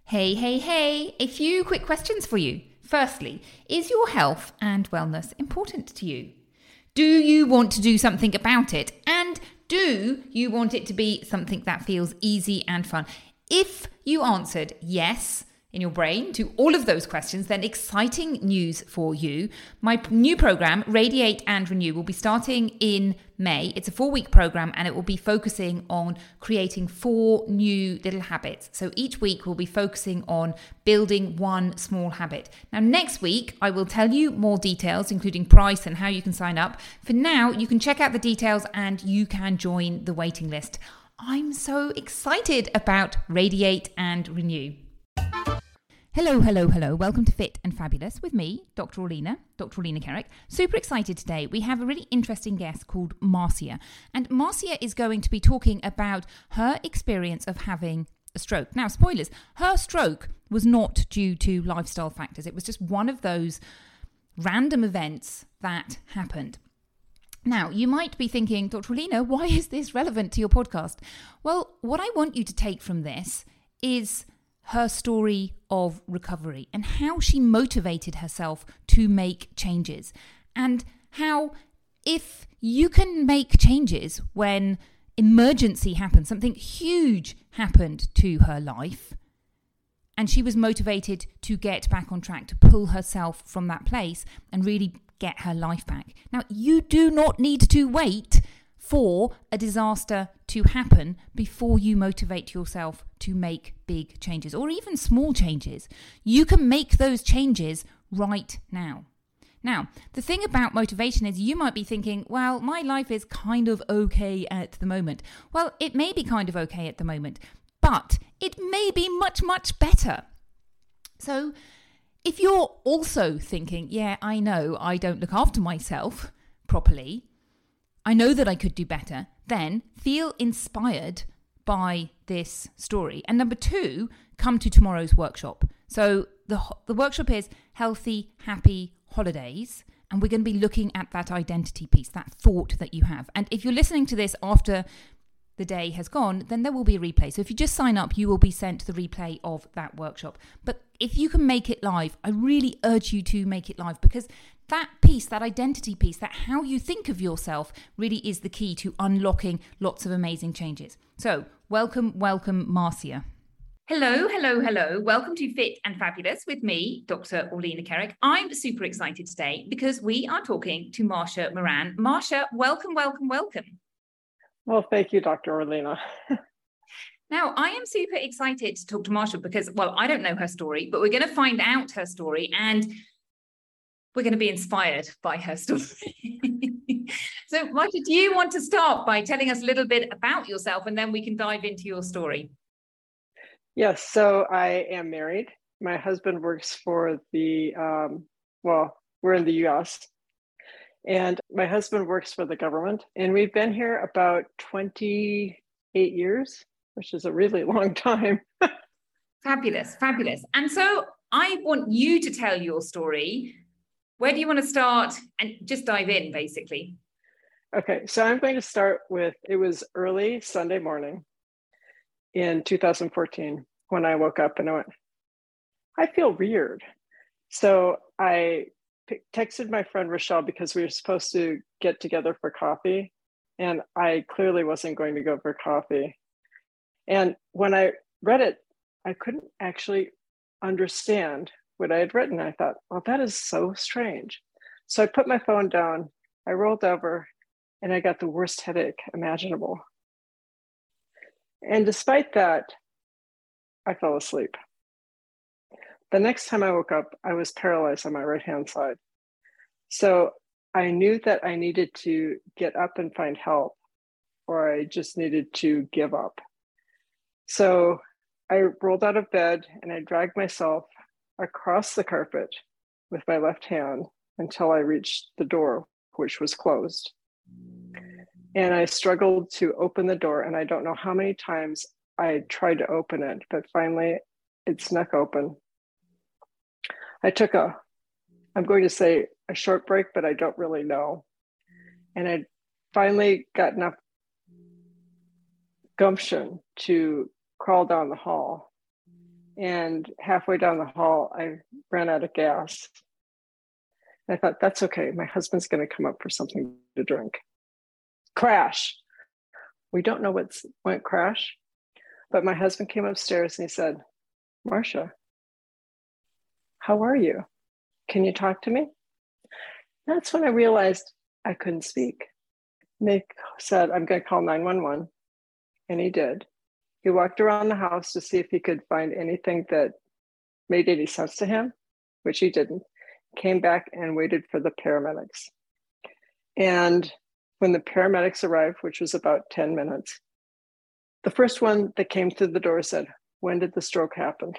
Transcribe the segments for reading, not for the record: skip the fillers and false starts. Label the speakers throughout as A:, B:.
A: Hey, hey, hey, a few quick questions for you. Firstly, is your health and wellness important to you? Do you want to do something about it? And do you want it to be something that feels easy and fun? If you answered yes in your brain to all of those questions, then exciting news for you. My new program, Radiate and Renew, will be starting in May. It's a 4-week program and it will be focusing on creating 4 new little habits. So each week we'll be focusing on building one small habit. Now, next week, I will tell you more details, including price and how you can sign up. For now, you can check out the details and you can join the waiting list. I'm so excited about Radiate and Renew. Hello, hello, hello. Welcome to Fit and Fabulous with me, Dr. Orlena Kerek. Super excited today. We have a really interesting guest called Marcia. And Marcia is going to be talking about her experience of having a stroke. Now, spoilers, her stroke was not due to lifestyle factors. It was just one of those random events that happened. Now, you might be thinking, Dr. Orlena, why is this relevant to your podcast? Well, what I want you to take from this is her story of recovery and how she motivated herself to make changes, and how if you can make changes when emergency happened, something huge happened to her life, and she was motivated to get back on track, to pull herself from that place and really get her life back. Now, you do not need to wait for a disaster to happen before you motivate yourself to make big changes or even small changes. You can make those changes right now. Now, the thing about motivation is you might be thinking, well, my life is kind of okay at the moment. Well, it may be kind of okay at the moment, but it may be much, much better. So if you're also thinking, yeah, I know I don't look after myself properly, I know that I could do better, then feel inspired by this story. And number 2, come to tomorrow's workshop. So the workshop is Healthy, Happy Holidays. And we're going to be looking at that identity piece, that thought that you have. And if you're listening to this after the day has gone, then there will be a replay. So if you just sign up, you will be sent the replay of that workshop. But if you can make it live, I really urge you to make it live, because that piece, that identity piece, that how you think of yourself really is the key to unlocking lots of amazing changes. So welcome, Marcia. Hello, hello, hello. Welcome to Fit and Fabulous with me, Dr. Orlena Kerek. I'm super excited today because we are talking to Marcia Moran. Marcia, welcome.
B: Well, thank you, Dr. Orlena.
A: Now, I am super excited to talk to Marcia because, well, I don't know her story, but we're going to find out her story and we're going to be inspired by her story. So, Marcia, do you want to start by telling us a little bit about yourself and then we can dive into your story?
B: Yes, so I am married. My husband works for we're in the US. And my husband works for the government, and we've been here about 28 years, which is a really long time.
A: Fabulous. And so I want you to tell your story. Where do you want to start? And just dive in, basically.
B: Okay, so I'm going to start with, it was early Sunday morning in 2014 when I woke up and I went, I feel weird. So I texted my friend Rochelle because we were supposed to get together for coffee, and I clearly wasn't going to go for coffee. And when I read it, I couldn't actually understand what I had written. I thought, well, that is so strange. So I put my phone down, I rolled over, and I got the worst headache imaginable. And despite that, I fell asleep. The next time I woke up, I was paralyzed on my right-hand side. So I knew that I needed to get up and find help, or I just needed to give up. So I rolled out of bed and I dragged myself across the carpet with my left hand until I reached the door, which was closed. And I struggled to open the door, and I don't know how many times I tried to open it, but finally it snuck open. I took I'm going to say a short break, but I don't really know. And I finally got enough gumption to crawl down the hall. And halfway down the hall, I ran out of gas. I thought, that's okay. My husband's going to come up for something to drink. Crash. We don't know what went crash, but my husband came upstairs and he said, Marcia, how are you? Can you talk to me? That's when I realized I couldn't speak. Nick said, I'm going to call 911. And he did. He walked around the house to see if he could find anything that made any sense to him, which he didn't. Came back and waited for the paramedics. And when the paramedics arrived, which was about 10 minutes, the first one that came through the door said, when did the stroke happen?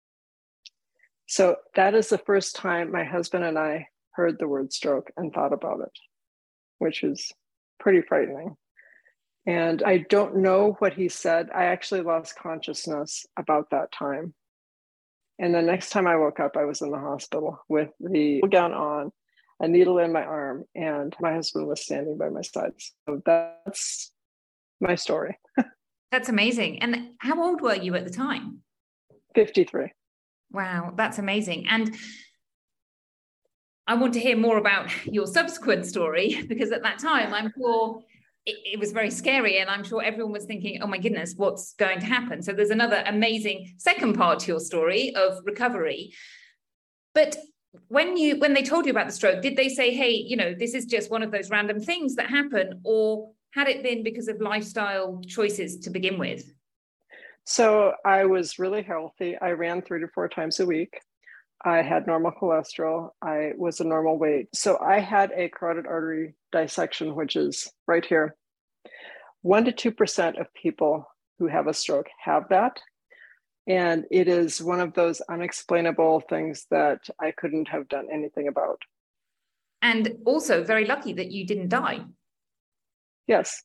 B: So that is the first time my husband and I heard the word stroke and thought about it, which was pretty frightening. And I don't know what he said. I actually lost consciousness about that time. And the next time I woke up, I was in the hospital with the gown on, a needle in my arm, and my husband was standing by my side. So that's my story.
A: That's amazing. And how old were you at the time?
B: 53.
A: Wow, that's amazing. And I want to hear more about your subsequent story, because at that time, I'm sure it was very scary. And I'm sure everyone was thinking, oh my goodness, what's going to happen? So there's another amazing second part to your story of recovery. But when they told you about the stroke, did they say, hey, this is just one of those random things that happen? Or had it been because of lifestyle choices to begin with?
B: So I was really healthy. I ran 3 to 4 times a week. I had normal cholesterol. I was a normal weight. So I had a carotid artery dissection, which is right here. 1% to 2% of people who have a stroke have that. And it is one of those unexplainable things that I couldn't have done anything about.
A: And also very lucky that you didn't die.
B: Yes.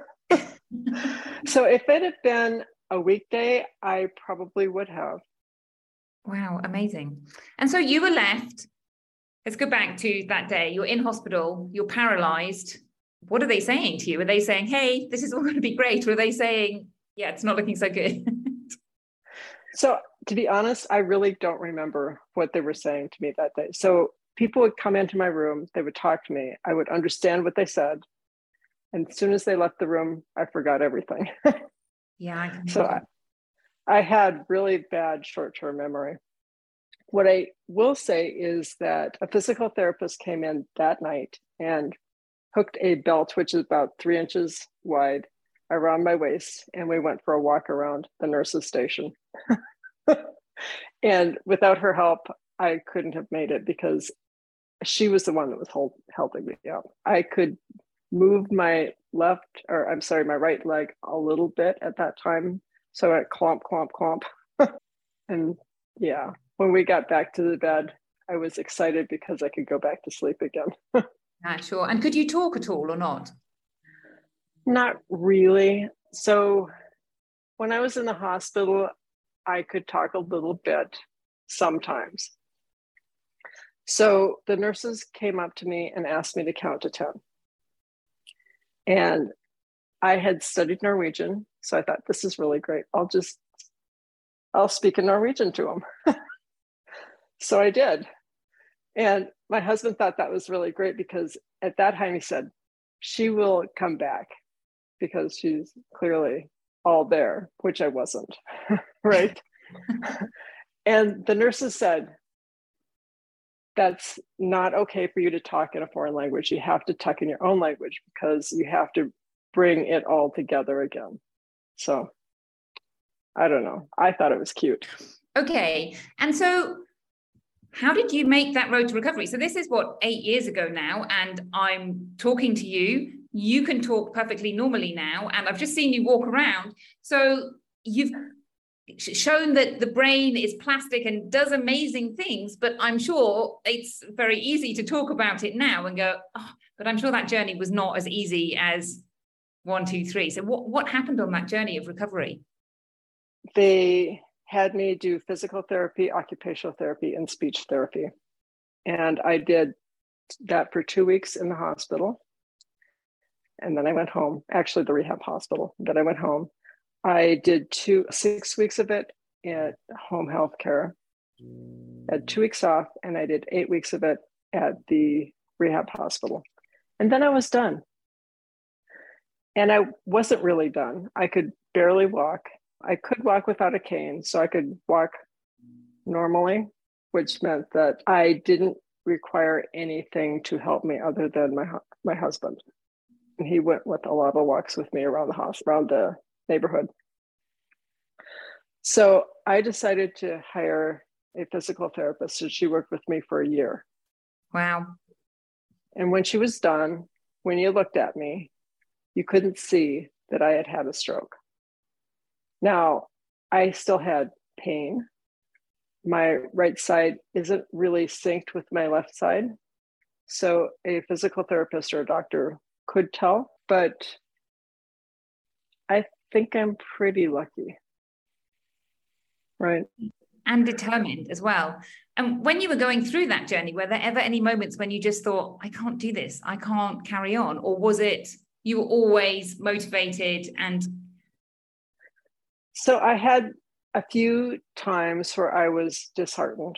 B: So if it had been a weekday, I probably would have.
A: Wow, amazing. And so you were left. Let's go back to that day. You're in hospital, you're paralyzed. What are they saying to you? Are they saying, hey, this is all going to be great? Or are they saying, yeah, it's not looking so good?
B: So to be honest, I really don't remember what they were saying to me that day. So people would come into my room, they would talk to me. I would understand what they said. And as soon as they left the room, I forgot everything.
A: Yeah.
B: So I had really bad short-term memory. What I will say is that a physical therapist came in that night and hooked a belt, which is about 3 inches wide, around my waist. And we went for a walk around the nurse's station. And without her help, I couldn't have made it because she was the one that was helping me out. I could move my my right leg a little bit at that time. So I clomp, clomp, clomp. And yeah, when we got back to the bed, I was excited because I could go back to sleep again.
A: Sure. And could you talk at all or not?
B: Not really. So when I was in the hospital, I could talk a little bit sometimes. So the nurses came up to me and asked me to count to 10. And I had studied Norwegian. So I thought, this is really great. I'll speak in Norwegian to them. So I did. And my husband thought that was really great because at that time he said, she will come back because she's clearly all there, which I wasn't, right? And the nurses said, that's not okay for you to talk in a foreign language. You have to talk in your own language because you have to bring it all together again. So I don't know. I thought it was cute.
A: Okay. And so how did you make that road to recovery? So this is 8 years ago now, and I'm talking to you. You can talk perfectly normally now, and I've just seen you walk around. So you've shown that the brain is plastic and does amazing things, but I'm sure it's very easy to talk about it now and go, oh, but I'm sure that journey was not as easy as 1, 2, 3. So what happened on that journey of recovery?
B: They had me do physical therapy, occupational therapy, and speech therapy. And I did that for 2 weeks in the hospital. And then I went home, actually the rehab hospital, then I went home. I did 6 weeks of it at home health care. I had 2 weeks off, and I did 8 weeks of it at the rehab hospital. And then I was done. And I wasn't really done. I could barely walk. I could walk without a cane, so I could walk normally, which meant that I didn't require anything to help me other than my husband. And he went with a lot of walks with me around the house, around the neighborhood. So I decided to hire a physical therapist. So she worked with me for a year.
A: Wow.
B: And when she was done, when you looked at me, you couldn't see that I had had a stroke. Now, I still had pain. My right side isn't really synced with my left side. So a physical therapist or a doctor could tell, but I think I'm pretty lucky. Right.
A: And determined as well. And when you were going through that journey, were there ever any moments when you just thought, I can't do this, I can't carry on? Or was it you were always motivated? And
B: so I had a few times where I was disheartened.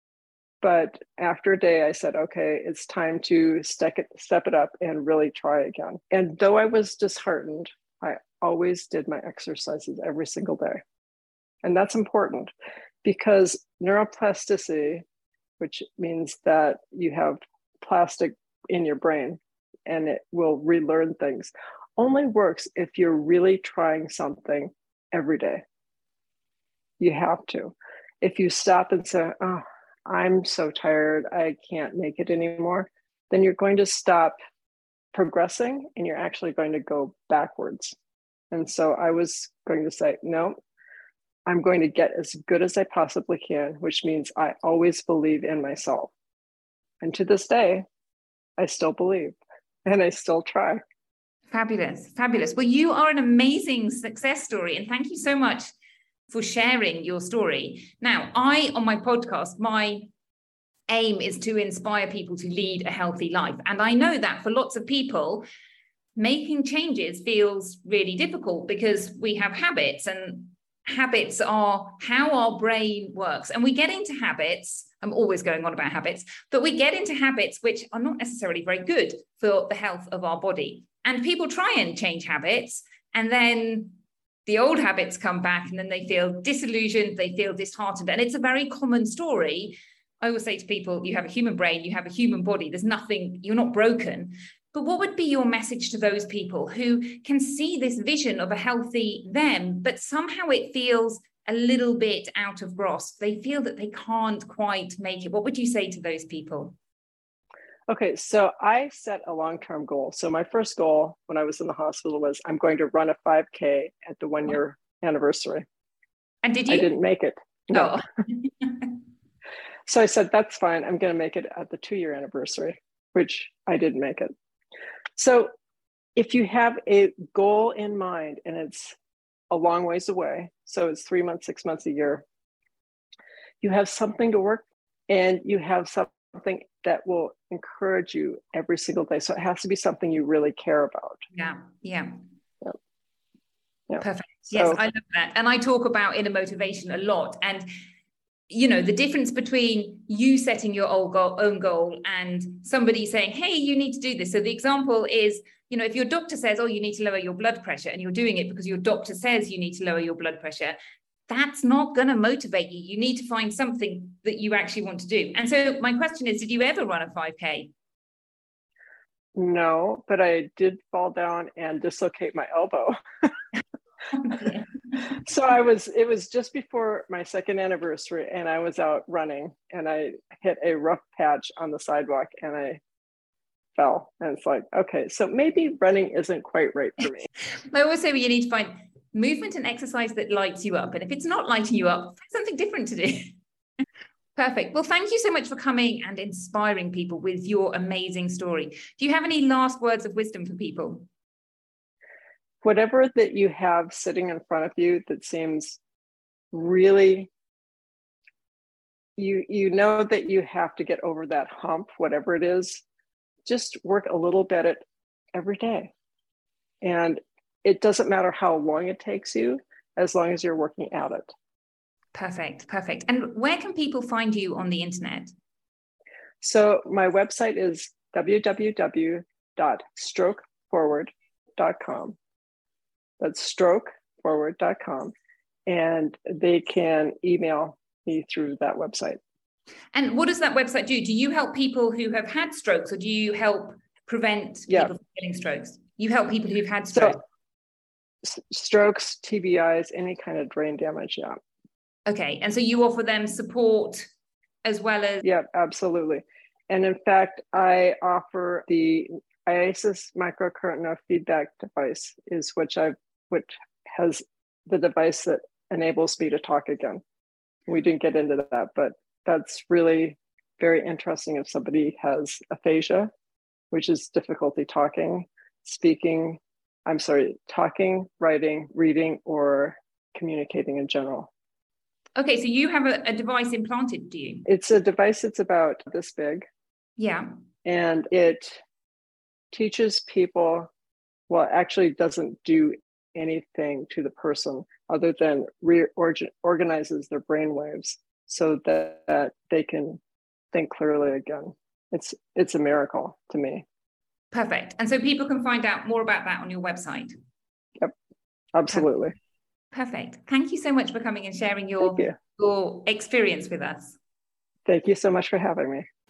B: But after a day, I said, okay, it's time to step it up and really try again. And though I was disheartened, I always did my exercises every single day. And that's important because neuroplasticity, which means that you have plastic in your brain and it will relearn things, only works if you're really trying something every day. You have to. If you stop and say, oh, I'm so tired, I can't make it anymore, then you're going to stop progressing and you're actually going to go backwards. And so I was going to say, no, I'm going to get as good as I possibly can, which means I always believe in myself. And to this day, I still believe and I still try.
A: Fabulous, fabulous. Well, you are an amazing success story. And thank you so much for sharing your story. Now, on my podcast, my aim is to inspire people to lead a healthy life. And I know that for lots of people, making changes feels really difficult because we have habits, and habits are how our brain works. And we get into habits, I'm always going on about habits, but we get into habits which are not necessarily very good for the health of our body. And people try and change habits, and then the old habits come back, and then they feel disillusioned, they feel disheartened. And it's a very common story. I always say to people, you have a human brain, you have a human body, there's nothing, you're not broken. But what would be your message to those people who can see this vision of a healthy them, but somehow it feels a little bit out of grasp? They feel that they can't quite make it. What would you say to those people?
B: Okay, so I set a long-term goal. So my first goal when I was in the hospital was I'm going to run a 5K at the 1-year anniversary.
A: And did you?
B: I didn't make it. No.
A: Oh.
B: So I said, that's fine. I'm going to make it at the 2-year anniversary, which I didn't make it. So if you have a goal in mind and it's a long ways away, so it's 3 months, 6 months, a year, you have something to work and you have something that will encourage you every single day. So it has to be something you really care about.
A: Yeah.
B: Yeah.
A: Perfect. Yes, I love that. And I talk about inner motivation a lot. And you know, the difference between you setting your own goal and somebody saying, hey, you need to do this. So the example is, you know, if your doctor says, oh, you need to lower your blood pressure, and you're doing it because your doctor says you need to lower your blood pressure, that's not going to motivate you. You need to find something that you actually want to do. And so my question is, did you ever run a 5K?
B: No, but I did fall down and dislocate my elbow. So it was just before my 2nd anniversary, and I was out running and I hit a rough patch on the sidewalk and I fell. And it's like, okay, so maybe running isn't quite right for me.
A: I always say you need to find movement and exercise that lights you up. And if it's not lighting you up, find something different to do. Perfect. Well, thank you so much for coming and inspiring people with your amazing story. Do you have any last words of wisdom for people?
B: Whatever that you have sitting in front of you that seems really, you know that you have to get over that hump, whatever it is, just work a little bit at it every day. And it doesn't matter how long it takes you, as long as you're working at it.
A: Perfect. Perfect. And where can people find you on the internet?
B: So my website is www.strokeforward.com. That's strokeforward.com. And they can email me through that website.
A: And what does that website do? Do you help people who have had strokes, or do you help prevent people from getting strokes? You help people who've had strokes.
B: So, strokes, TBIs, any kind of brain damage, yeah.
A: Okay. And so you offer them support as well as...
B: Yeah, absolutely. And in fact, I offer the IASIS microcurrent neurofeedback device, which has the device that enables me to talk again. We didn't get into that, but that's really very interesting if somebody has aphasia, which is difficulty talking, writing, reading, or communicating in general.
A: Okay, so you have a device implanted, do you?
B: It's a device that's about this big.
A: Yeah.
B: And it teaches people, well, actually doesn't do anything to the person other than organizes their brain waves so that they can think clearly again. It's a miracle to me.
A: Perfect. And so people can find out more about that on your website.
B: Yep, absolutely.
A: Perfect. Thank you so much for coming and sharing your experience with us.
B: Thank you so much for having me.